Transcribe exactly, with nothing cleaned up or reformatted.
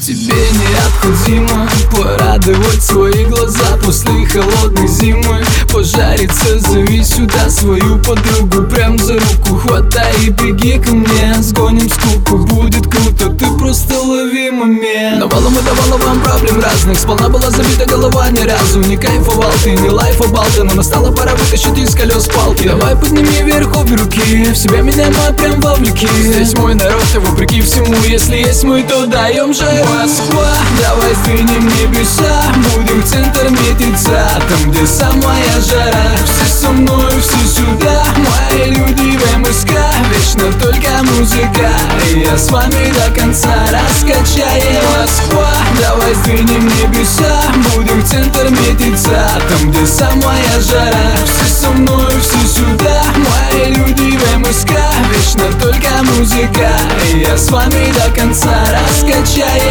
Тебе необходимо порадовать свои глаза после холодной зимы. Пожариться, зови сюда свою подругу, прям за руку хватай и беги ко мне. Сгоним скуку, будет круто, ты просто лови момент. Навалом и давала вам проблем разных, сполна была забита голова, ни разу не кайфовал ты, не лайфовал ты, но настала пора вытащить из колес палки. Давай подними вверх обе руки, в себя меня мы прям вовлеки. Здесь мой народ, и вопреки всему, если есть мы, то даем же. Москва, давай сдвинем небеса, будем в центр метиться, там где самая жара. Все со мной, все сюда, мои люди в эм эс ка, вечно только музыка, и я с вами до конца раскачаем. Москва, давай сдвинем небеса, будем в центр метиться, там где самая жара. Все со мной, все сюда, мои люди в эм эс ка, вечно только музыка, и я с вами до конца раскачаем.